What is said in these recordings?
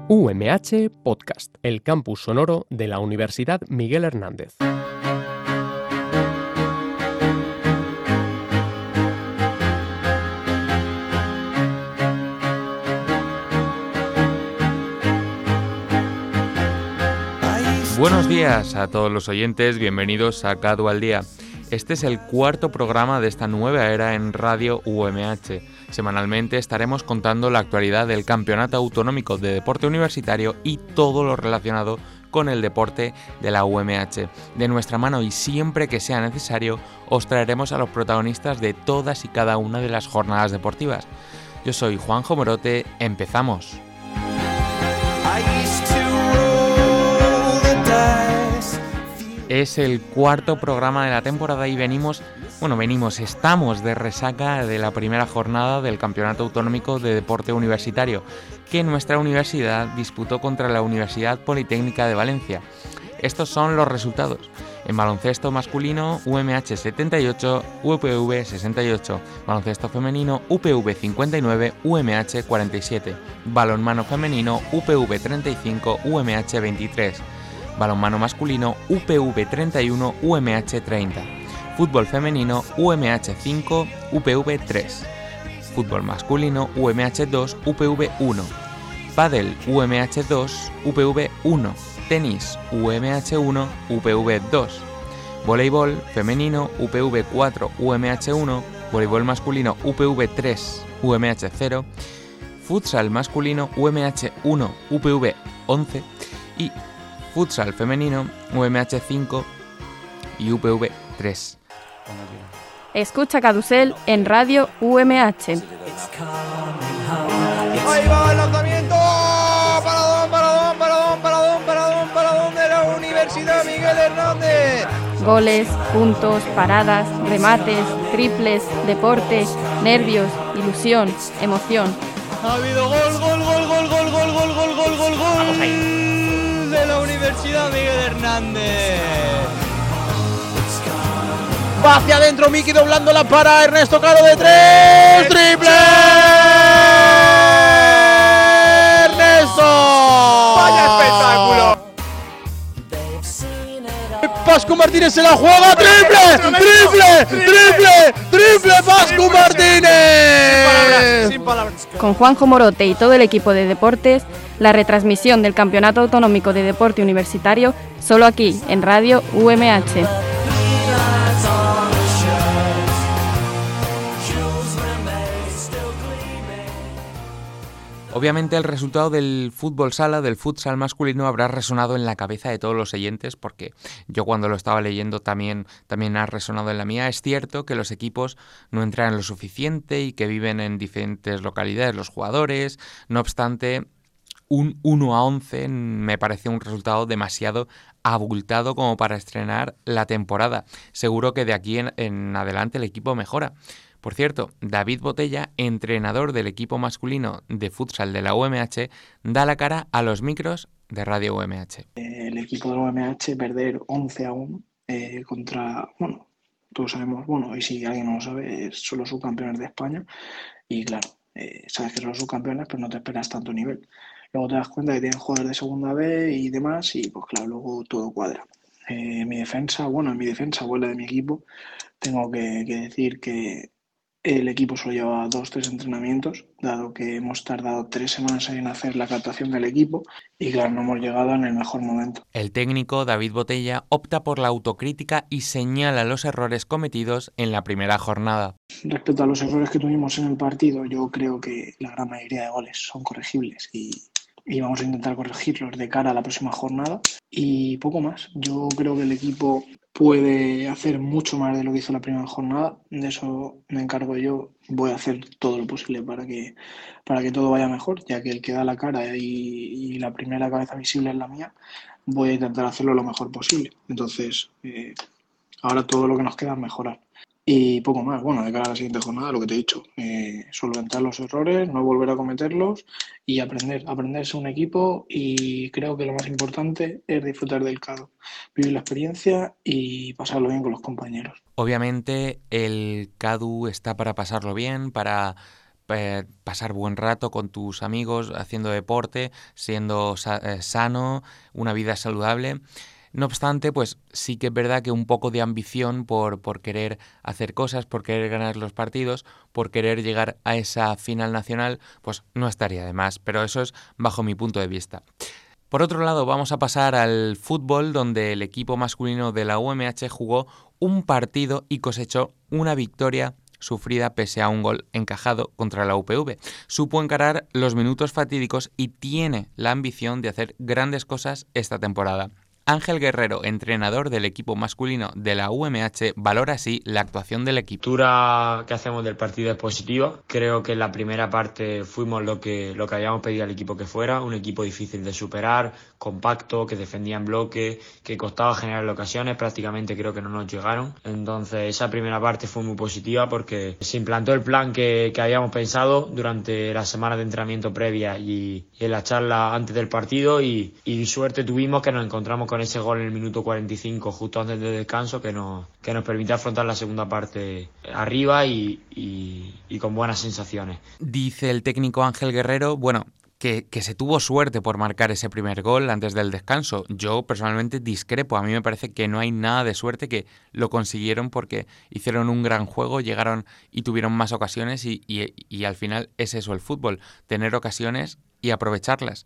UMH Podcast, el campus sonoro de la Universidad Miguel Hernández. Buenos días a todos los oyentes, bienvenidos a CADU al Día. Este es el cuarto programa de esta nueva era en Radio UMH. Semanalmente estaremos contando la actualidad del Campeonato Autonómico de Deporte Universitario y todo lo relacionado con el deporte de la UMH. De nuestra mano y siempre que sea necesario, os traeremos a los protagonistas de todas y cada una de las jornadas deportivas. Yo soy Juanjo Morote, empezamos. Es el cuarto programa de la temporada y estamos de resaca de la primera jornada del Campeonato Autonómico de Deporte Universitario, que nuestra universidad disputó contra la Universidad Politécnica de Valencia. Estos son los resultados. En baloncesto masculino, UMH 78, UPV 68. Baloncesto femenino, UPV 59, UMH 47. Balonmano femenino, UPV 35, UMH 23. Balonmano masculino, UPV 31, UMH 30. Fútbol femenino, UMH 5, UPV 3. Fútbol masculino, UMH 2, UPV 1. Pádel, UMH 2, UPV 1. Tenis, UMH 1, UPV 2. Voleibol femenino, UPV 4, UMH 1. Voleibol masculino, UPV 3, UMH 0. Futsal masculino, UMH 1, UPV 11. Y futsal femenino, UMH 5 y UPV 3. Escucha Cadusel en Radio UMH. Ahí va el lanzamiento. Paradón de la Universidad Miguel Hernández. Goles, puntos, paradas, remates, triples, deporte, nervios, ilusión, emoción. Ha habido gol de la Universidad Miguel Hernández. Va hacia adentro Miki doblándola para Ernesto Caro de 3. ¡Triple! ¡Ernesto! ¡Vaya espectáculo! Pascu Martínez se la juega. ¡Triple! ¡Pascu Martínez! Sin palabras. Con Juanjo Morote y todo el equipo de deportes, la retransmisión del Campeonato Autonómico de Deporte Universitario, solo aquí, en Radio UMH. Obviamente el resultado del fútbol sala, del futsal masculino, habrá resonado en la cabeza de todos los oyentes, porque yo cuando lo estaba leyendo también ha resonado en la mía. Es cierto que los equipos no entran lo suficiente y que viven en diferentes localidades los jugadores. No obstante, un 1-11 me parece un resultado demasiado abultado como para estrenar la temporada. Seguro que de aquí en adelante el equipo mejora. Por cierto, David Botella, entrenador del equipo masculino de futsal de la UMH, da la cara a los micros de Radio UMH. El equipo de la UMH perder 11-1 contra, todos sabemos, y si alguien no lo sabe, son los subcampeones de España. Y claro, sabes que son los subcampeones, pero no te esperas tanto nivel. Luego te das cuenta que tienen jugadores de segunda B y demás, y pues claro, luego todo cuadra. En mi defensa o la de mi equipo, tengo que decir que el equipo solo lleva 2-3 entrenamientos, dado que hemos tardado 3 semanas en hacer la captación del equipo y claro, no hemos llegado en el mejor momento. El técnico David Botella opta por la autocrítica y señala los errores cometidos en la primera jornada. Respecto a los errores que tuvimos en el partido, yo creo que la gran mayoría de goles son corregibles y vamos a intentar corregirlos de cara a la próxima jornada y poco más. Yo creo que el equipo puede hacer mucho más de lo que hizo la primera jornada. De eso me encargo yo. Voy a hacer todo lo posible para que todo vaya mejor, ya que el que da la cara y la primera cabeza visible es la mía. Voy a intentar hacerlo lo mejor posible. Entonces, ahora todo lo que nos queda es mejorar. Y poco más, de cara a la siguiente jornada, lo que te he dicho, solventar los errores, no volver a cometerlos y aprenderse un equipo, y creo que lo más importante es disfrutar del CADU, vivir la experiencia y pasarlo bien con los compañeros. Obviamente el CADU está para pasarlo bien, para pasar buen rato con tus amigos, haciendo deporte, siendo sano, una vida saludable. No obstante, pues sí que es verdad que un poco de ambición por querer hacer cosas, por querer ganar los partidos, por querer llegar a esa final nacional, pues no estaría de más, pero eso es bajo mi punto de vista. Por otro lado, vamos a pasar al fútbol, donde el equipo masculino de la UMH jugó un partido y cosechó una victoria sufrida pese a un gol encajado contra la UPV. Supo encarar los minutos fatídicos y tiene la ambición de hacer grandes cosas esta temporada. Ángel Guerrero, entrenador del equipo masculino de la UMH, valora así la actuación del equipo. La lectura que hacemos del partido es positiva. Creo que en la primera parte fuimos lo que habíamos pedido al equipo que fuera, un equipo difícil de superar, compacto, que defendía en bloque, que costaba generar ocasiones, prácticamente creo que no nos llegaron. Entonces esa primera parte fue muy positiva porque se implantó el plan que habíamos pensado durante las semanas de entrenamiento previa y en la charla antes del partido y suerte tuvimos que nos encontramos con ese gol en el minuto 45 justo antes del descanso que nos permitió afrontar la segunda parte arriba y con buenas sensaciones. Dice el técnico Ángel Guerrero, que se tuvo suerte por marcar ese primer gol antes del descanso. Yo personalmente discrepo, a mí me parece que no hay nada de suerte, que lo consiguieron porque hicieron un gran juego, llegaron y tuvieron más ocasiones y al final es eso el fútbol, tener ocasiones y aprovecharlas.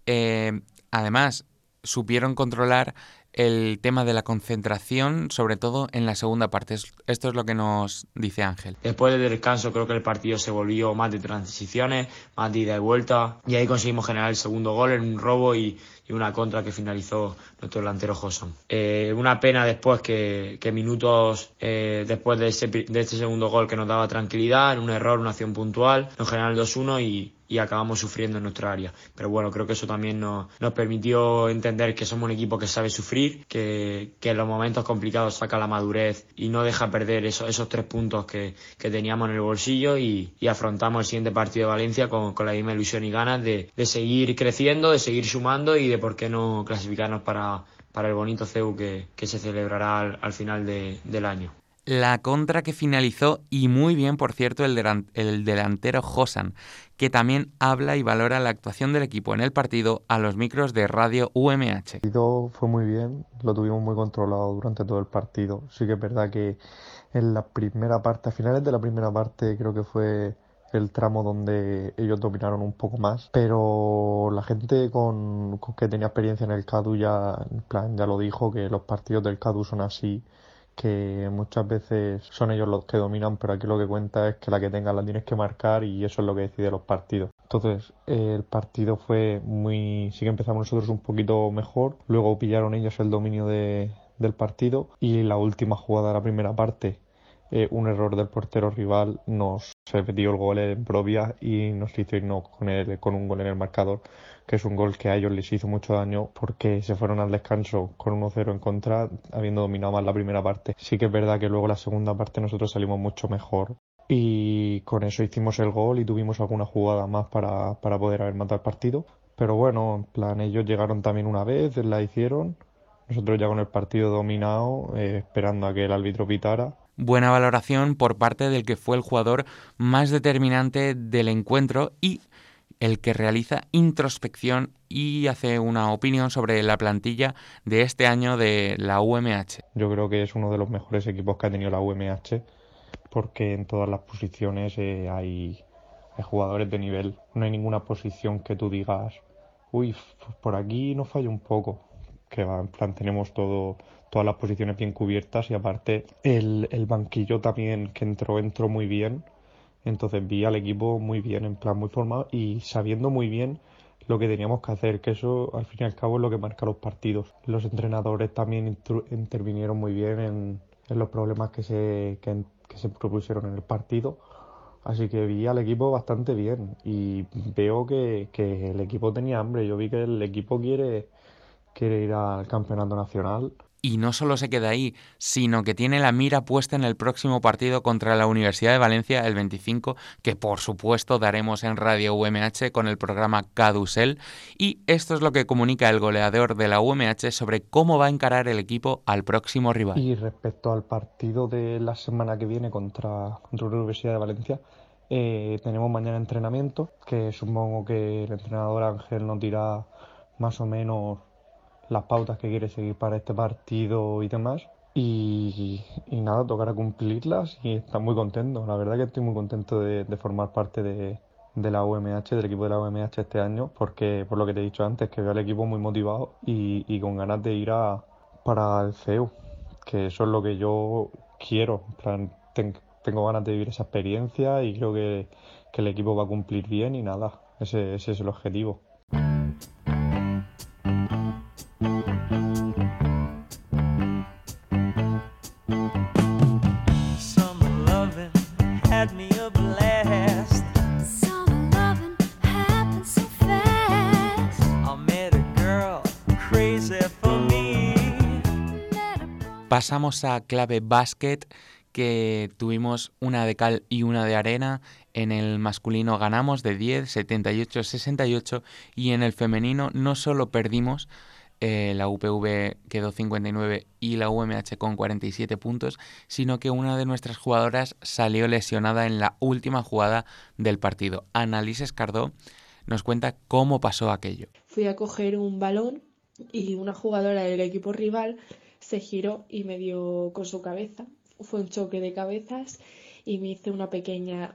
Además, supieron controlar el tema de la concentración, sobre todo en la segunda parte. Esto es lo que nos dice Ángel. Después del descanso creo que el partido se volvió más de transiciones, más de ida y vuelta, y ahí conseguimos generar el segundo gol en un robo y una contra que finalizó nuestro delantero Joson. Una pena después que minutos después de este segundo gol que nos daba tranquilidad, en un error, una acción puntual, nos generan el 2-1 y acabamos sufriendo en nuestra área. Pero bueno, creo que eso también nos permitió entender que somos un equipo que sabe sufrir, que en los momentos complicados saca la madurez y no deja perder esos 3 puntos que teníamos en el bolsillo y afrontamos el siguiente partido de Valencia con la misma ilusión y ganas de seguir creciendo, de seguir sumando y de por qué no clasificarnos para el bonito CEU que se celebrará al final del año. La contra que finalizó, y muy bien, por cierto, el delantero Josan, que también habla y valora la actuación del equipo en el partido a los micros de Radio UMH. El partido fue muy bien, lo tuvimos muy controlado durante todo el partido. Sí que es verdad que en la primera parte, a finales de la primera parte, creo que fue el tramo donde ellos dominaron un poco más, pero la gente con que tenía experiencia en el CADU ya lo dijo, que los partidos del CADU son así, que muchas veces son ellos los que dominan, pero aquí lo que cuenta es que la que tengas la tienes que marcar y eso es lo que decide los partidos. Entonces el partido fue sí que empezamos nosotros un poquito mejor, luego pillaron ellos el dominio del partido y la última jugada de la primera parte, un error del portero rival, se metió el gol en propia y nos hizo irnos con un gol en el marcador, que es un gol que a ellos les hizo mucho daño porque se fueron al descanso con 1-0 en contra, habiendo dominado más la primera parte. Sí que es verdad que luego la segunda parte nosotros salimos mucho mejor y con eso hicimos el gol y tuvimos alguna jugada más para poder haber matado el partido. Pero bueno, en plan, ellos llegaron también una vez, la hicieron, nosotros ya con el partido dominado, esperando a que el árbitro pitara. Buena valoración por parte del que fue el jugador más determinante del encuentro y el que realiza introspección y hace una opinión sobre la plantilla de este año de la UMH. Yo creo que es uno de los mejores equipos que ha tenido la UMH porque en todas las posiciones hay jugadores de nivel. No hay ninguna posición que tú digas, uy, pues por aquí nos falla un poco. Que va, en plan, tenemos todas las posiciones bien cubiertas y aparte el banquillo también que entró muy bien. Entonces vi al equipo muy bien, en plan muy formado y sabiendo muy bien lo que teníamos que hacer, que eso al fin y al cabo es lo que marca los partidos. Los entrenadores también intervinieron muy bien en los problemas que se propusieron en el partido. Así que vi al equipo bastante bien y veo que el equipo tenía hambre. Yo vi que el equipo quiere ir al campeonato nacional. Y no solo se queda ahí, sino que tiene la mira puesta en el próximo partido contra la Universidad de Valencia el 25, que por supuesto daremos en Radio UMH con el programa Cadusel. Y esto es lo que comunica el goleador de la UMH sobre cómo va a encarar el equipo al próximo rival. Y respecto al partido de la semana que viene contra la Universidad de Valencia, Tenemos mañana entrenamiento, que supongo que el entrenador Ángel nos dirá más o menos las pautas que quiere seguir para este partido y demás. Y nada, tocará cumplirlas y estar muy contento. La verdad que estoy muy contento de formar parte de la UMH, del equipo de la UMH este año, porque por lo que te he dicho antes, que veo al equipo muy motivado y con ganas de ir para el CEU, que eso es lo que yo quiero. En plan, tengo ganas de vivir esa experiencia y creo que el equipo va a cumplir bien y nada, ese es el objetivo. Pasamos a clave básquet, que tuvimos una de cal y una de arena. En el masculino ganamos de 10, 78-68, y en el femenino no solo perdimos, la UPV quedó 59 y la UMH con 47 puntos, sino que una de nuestras jugadoras salió lesionada en la última jugada del partido. Annalise Escardó nos cuenta cómo pasó aquello. Fui a coger un balón y una jugadora del equipo rival se giró y me dio con su cabeza. Fue un choque de cabezas y me hice una pequeña,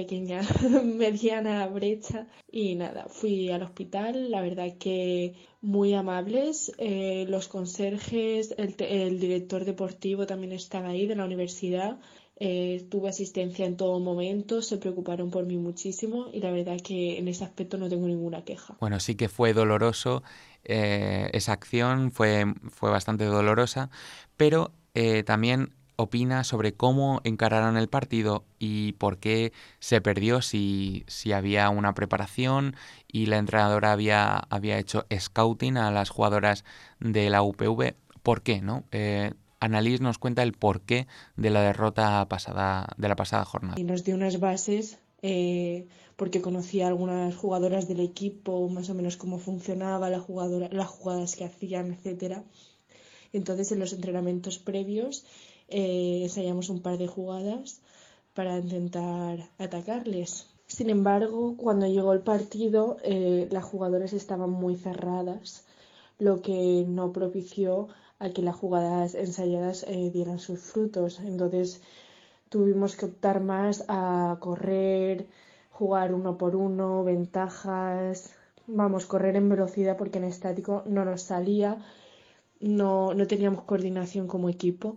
mediana brecha. Y nada, fui al hospital, la verdad que muy amables. Los conserjes, el director deportivo también estaba ahí de la universidad. Tuve asistencia en todo momento, se preocuparon por mí muchísimo y la verdad que en ese aspecto no tengo ninguna queja. Bueno, sí que fue doloroso, esa acción fue bastante dolorosa, pero también opina sobre cómo encararon el partido y por qué se perdió, si había una preparación y la entrenadora había hecho scouting a las jugadoras de la UPV. ¿Por qué, no? Annalise nos cuenta el porqué de la derrota de la pasada jornada. Y nos dio unas bases porque conocía a algunas jugadoras del equipo, más o menos cómo funcionaba las jugadas que hacían, etcétera. Entonces en los entrenamientos previos ensayamos un par de jugadas para intentar atacarles. Sin embargo, cuando llegó el partido, las jugadoras estaban muy cerradas, lo que no propició a que las jugadas ensayadas dieran sus frutos. Entonces tuvimos que optar más a correr, jugar uno por uno, ventajas, correr en velocidad porque en estático no nos salía, no teníamos coordinación como equipo.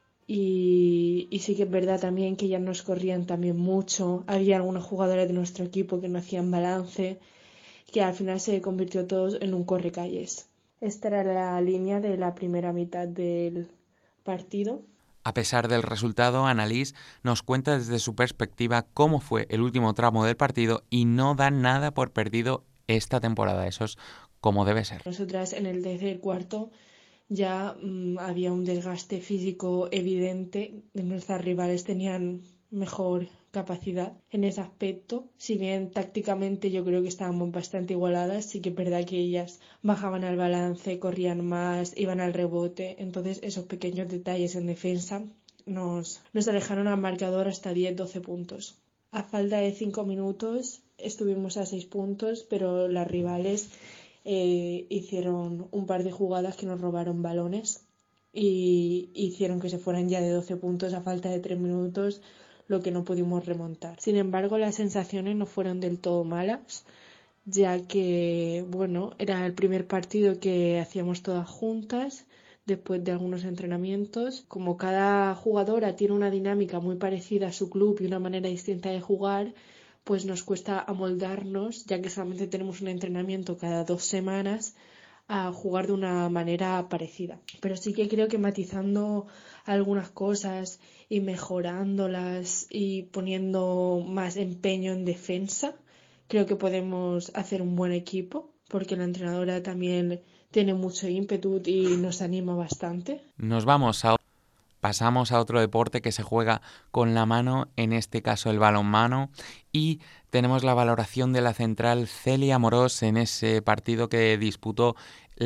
Y sí que es verdad también que ellas nos corrían también mucho. Había algunas jugadoras de nuestro equipo que no hacían balance, que al final se convirtió todo en un correcalles. Esta era la línea de la primera mitad del partido. A pesar del resultado, Annalise nos cuenta desde su perspectiva cómo fue el último tramo del partido y no da nada por perdido esta temporada. Eso es como debe ser. Nosotras en el tercer cuarto ya había un desgaste físico evidente. Nuestras rivales tenían mejor capacidad en ese aspecto. Si bien tácticamente yo creo que estábamos bastante igualadas, sí que es verdad que ellas bajaban al balance, corrían más, iban al rebote. Entonces esos pequeños detalles en defensa nos alejaron al marcador hasta 10-12 puntos. A falta de 5 minutos estuvimos a 6 puntos, pero las rivales hicieron un par de jugadas que nos robaron balones y hicieron que se fueran ya de 12 puntos a falta de 3 minutos, lo que no pudimos remontar. Sin embargo, las sensaciones no fueron del todo malas, ya que era el primer partido que hacíamos todas juntas después de algunos entrenamientos. Como cada jugadora tiene una dinámica muy parecida a su club y una manera distinta de jugar, pues nos cuesta amoldarnos, ya que solamente tenemos un entrenamiento cada 2 semanas, a jugar de una manera parecida. Pero sí que creo que matizando algunas cosas y mejorándolas y poniendo más empeño en defensa, creo que podemos hacer un buen equipo, porque la entrenadora también tiene mucho ímpetu y nos anima bastante. Nos vamos a Pasamos a otro deporte que se juega con la mano, en este caso el balonmano, y tenemos la valoración de la central Celia Amorós en ese partido que disputó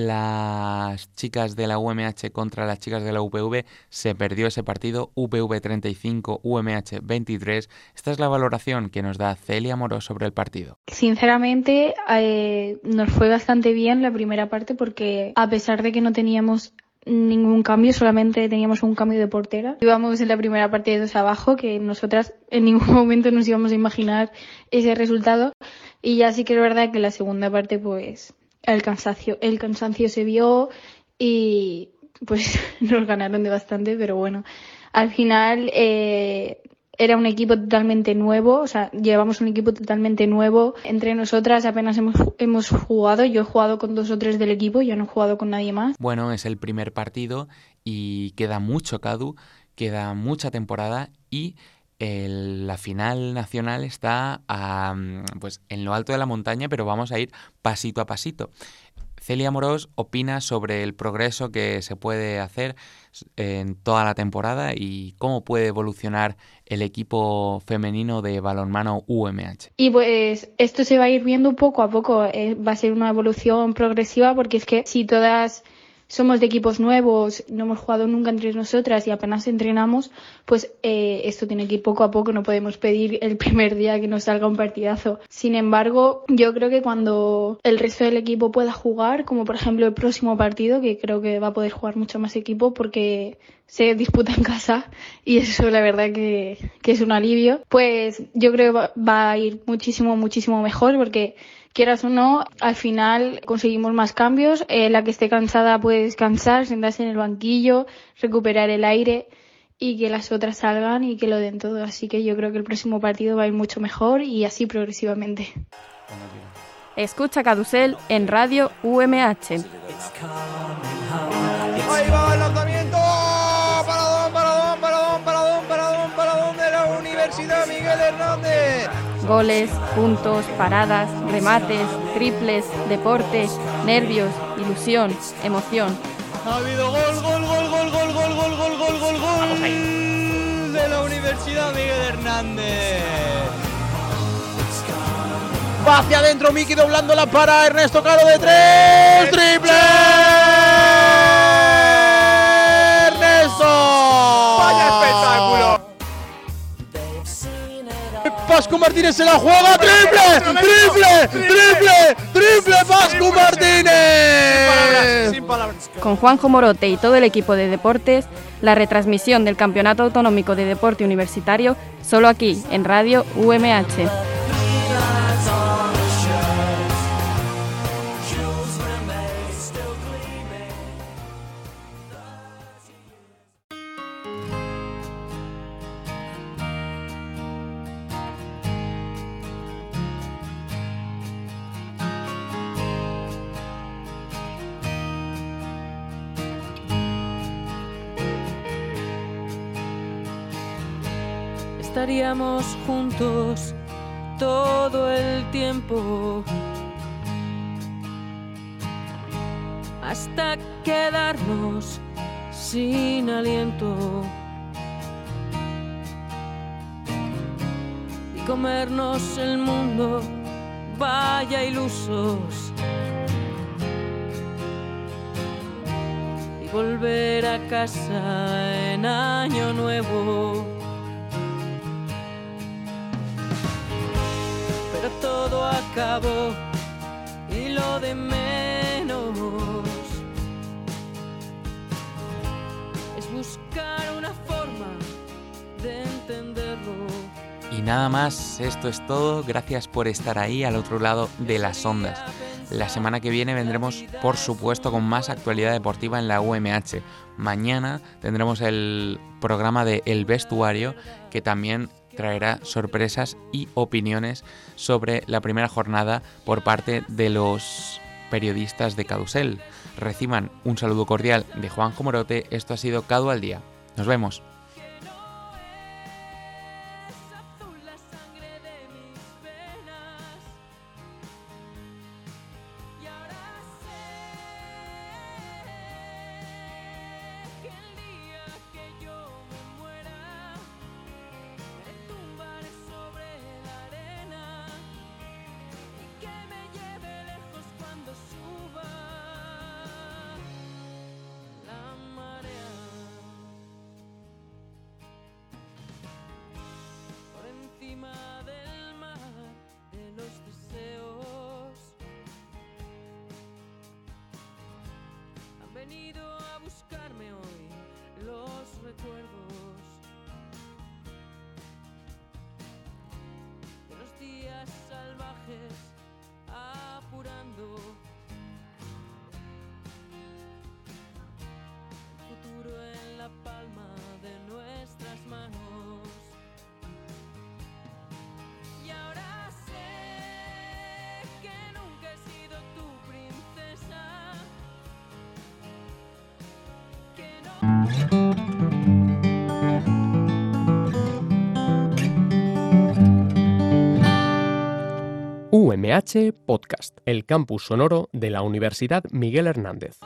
las chicas de la UMH contra las chicas de la UPV. Se perdió ese partido, UPV 35, UMH 23. Esta es la valoración que nos da Celia Amorós sobre el partido. Sinceramente, nos fue bastante bien la primera parte porque a pesar de que no teníamos ningún cambio, solamente teníamos un cambio de portera. Íbamos en la primera parte de 2 abajo, que nosotras en ningún momento nos íbamos a imaginar ese resultado. Y ya sí que es verdad que en la segunda parte, pues, el cansancio se vio y pues nos ganaron de bastante, pero bueno, al final era un equipo totalmente nuevo, o sea, llevamos un equipo totalmente nuevo. Entre nosotras apenas hemos jugado, yo he jugado con 2 o 3 del equipo, yo no he jugado con nadie más. Bueno, es el primer partido y queda mucho, Cadu, queda mucha temporada y la final nacional está pues en lo alto de la montaña, pero vamos a ir pasito a pasito. Celia Amorós opina sobre el progreso que se puede hacer en toda la temporada y cómo puede evolucionar el equipo femenino de balonmano UMH. Y pues esto se va a ir viendo poco a poco, va a ser una evolución progresiva porque es que si todas somos de equipos nuevos, no hemos jugado nunca entre nosotras y apenas entrenamos, pues esto tiene que ir poco a poco, no podemos pedir el primer día que nos salga un partidazo. Sin embargo, yo creo que cuando el resto del equipo pueda jugar, como por ejemplo el próximo partido, que creo que va a poder jugar mucho más equipo porque se disputa en casa y eso la verdad que es un alivio, pues yo creo que va a ir muchísimo mejor porque quieras o no, al final conseguimos más cambios. La que esté cansada puede descansar, sentarse en el banquillo, recuperar el aire y que las otras salgan y que lo den todo. Así que yo creo que el próximo partido va a ir mucho mejor y así progresivamente. Escucha Cadusel en Radio UMH. Ahí va el lanzamiento. Paradón de la Universidad Miguel Hernández. Goles, puntos, paradas, remates, triples, deporte, nervios, ilusión, emoción. Ha habido gol de la Universidad Miguel Hernández. Va hacia adentro Miki doblándola para Ernesto Caro de 3. ¡Triple! ¡Ernesto! ¡Vaya espectáculo! Pascu Martínez se la juega. ¡Triple! Pascu Martínez. Sin palabras. Con Juanjo Morote y todo el equipo de deportes, la retransmisión del Campeonato Autonómico de Deporte Universitario, solo aquí, en Radio UMH. Estaríamos juntos todo el tiempo hasta quedarnos sin aliento y comernos el mundo, vaya ilusos, y volver a casa en año nuevo. Pero todo acabó y lo de menos es buscar una forma de entenderlo. Y nada más, esto es todo. Gracias por estar ahí al otro lado de las ondas. La semana que viene vendremos, por supuesto, con más actualidad deportiva en la UMH. Mañana tendremos el programa de El Vestuario, que también traerá sorpresas y opiniones sobre la primera jornada por parte de los periodistas de Cadusel. Reciban un saludo cordial de Juanjo Morote. Esto ha sido Cadu al Día. Nos vemos. Que el día que yo venido a buscarme hoy los recuerdos de los días salvajes apurando el futuro en la palma de nuestras manos. Y ahora sé que nunca he sido tu princesa, que UMH Podcast, el campus sonoro de la Universidad Miguel Hernández.